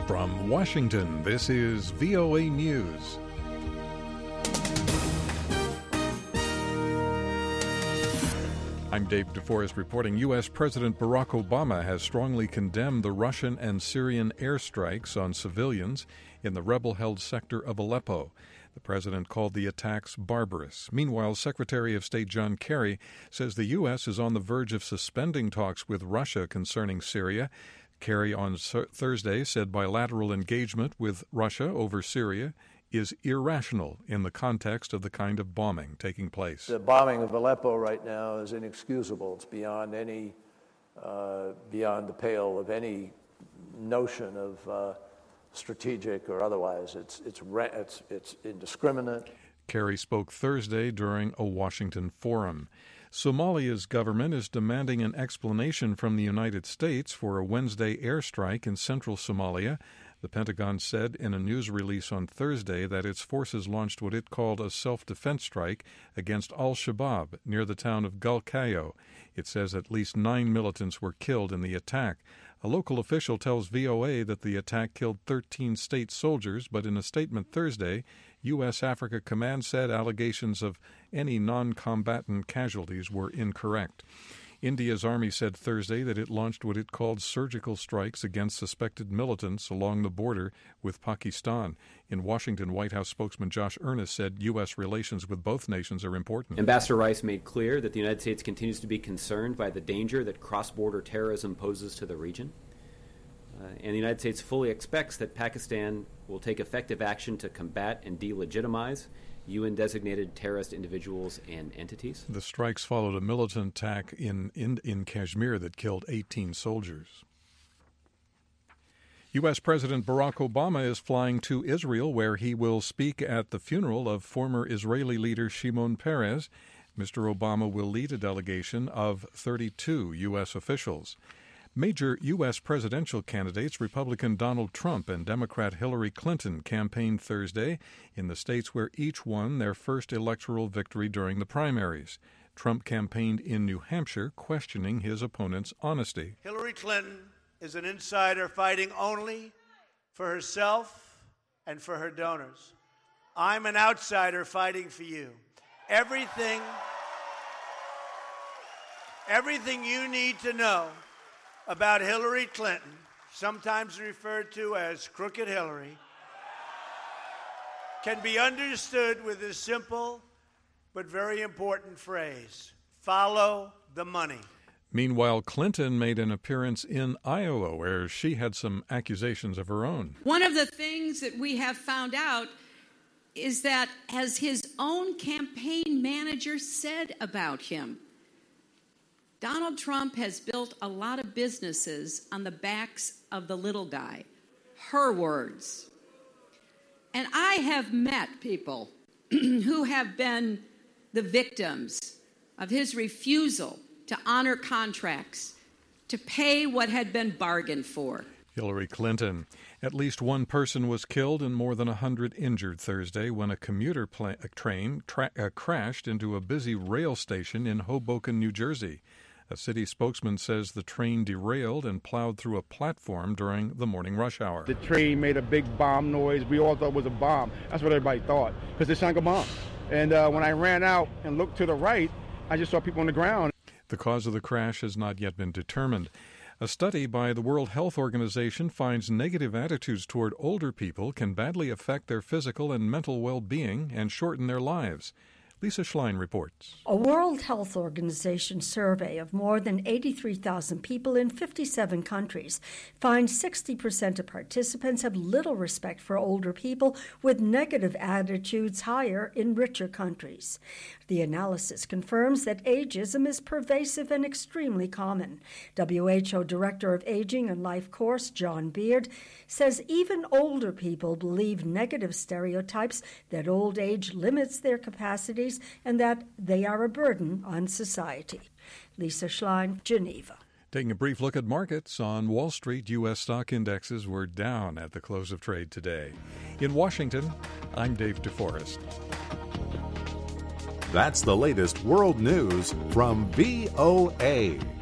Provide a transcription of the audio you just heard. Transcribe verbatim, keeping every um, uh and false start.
From Washington, this is V O A News. I'm Dave DeForest reporting. U S. President Barack Obama has strongly condemned the Russian and Syrian airstrikes on civilians in the rebel-held sector of Aleppo. The president called the attacks barbarous. Meanwhile, Secretary of State John Kerry says the U S is on the verge of suspending talks with Russia concerning Syria. Kerry on Thursday said bilateral engagement with Russia over Syria is irrational in the context of the kind of bombing taking place. The bombing of Aleppo right now is inexcusable. It's beyond any, uh, beyond the pale of any notion of uh, strategic or otherwise. It's it's it's it's indiscriminate. Kerry spoke Thursday during a Washington forum. Somalia's government is demanding an explanation from the United States for a Wednesday airstrike in central Somalia. The Pentagon said in a news release on Thursday that its forces launched what it called a self-defense strike against al-Shabaab near the town of Galkayo. It says at least nine militants were killed in the attack. A local official tells V O A that the attack killed thirteen state soldiers, but in a statement Thursday, U S. Africa Command said allegations of any non-combatant casualties were incorrect. India's army said Thursday that it launched what it called surgical strikes against suspected militants along the border with Pakistan. In Washington, White House spokesman Josh Earnest said U S relations with both nations are important. Ambassador Rice made clear that the United States continues to be concerned by the danger that cross-border terrorism poses to the region. Uh, and the United States fully expects that Pakistan will take effective action to combat and delegitimize U N-designated terrorist individuals and entities. The strikes followed a militant attack in, in, in Kashmir that killed eighteen soldiers. U S. President Barack Obama is flying to Israel, where he will speak at the funeral of former Israeli leader Shimon Peres. Mister Obama will lead a delegation of thirty-two U S officials. Major U S presidential candidates, Republican Donald Trump and Democrat Hillary Clinton, campaigned Thursday in the states where each won their first electoral victory during the primaries. Trump campaigned in New Hampshire, questioning his opponent's honesty. Hillary Clinton is an insider fighting only for herself and for her donors. I'm an outsider fighting for you. Everything, everything you need to know about Hillary Clinton, sometimes referred to as Crooked Hillary, can be understood with this simple but very important phrase: follow the money. Meanwhile, Clinton made an appearance in Iowa, where she had some accusations of her own. One of the things that we have found out is that, as his own campaign manager said about him, Donald Trump has built a lot of businesses on the backs of the little guy. Her words. And I have met people who have been the victims of his refusal to honor contracts, to pay what had been bargained for. Hillary Clinton. At least one person was killed and more than one hundred injured Thursday when a commuter pla- a train tra- uh, crashed into a busy rail station in Hoboken, New Jersey. A city spokesman says the train derailed and plowed through a platform during the morning rush hour. The train made a big bomb noise. We all thought it was a bomb. That's what everybody thought, because they sank a bomb. And uh, when I ran out and looked to the right, I just saw people on the ground. The cause of the crash has not yet been determined. A study by the World Health Organization finds negative attitudes toward older people can badly affect their physical and mental well-being and shorten their lives. Lisa Schlein reports. A World Health Organization survey of more than eighty-three thousand people in fifty-seven countries finds sixty percent of participants have little respect for older people, with negative attitudes higher in richer countries. The analysis confirms that ageism is pervasive and extremely common. W H O Director of Aging and Life Course, John Beard, says even older people believe negative stereotypes that old age limits their capacities and that they are a burden on society. Lisa Schlein, Geneva. Taking a brief look at markets on Wall Street, U S stock indexes were down at the close of trade today. In Washington, I'm Dave DeForest. That's the latest world news from V O A.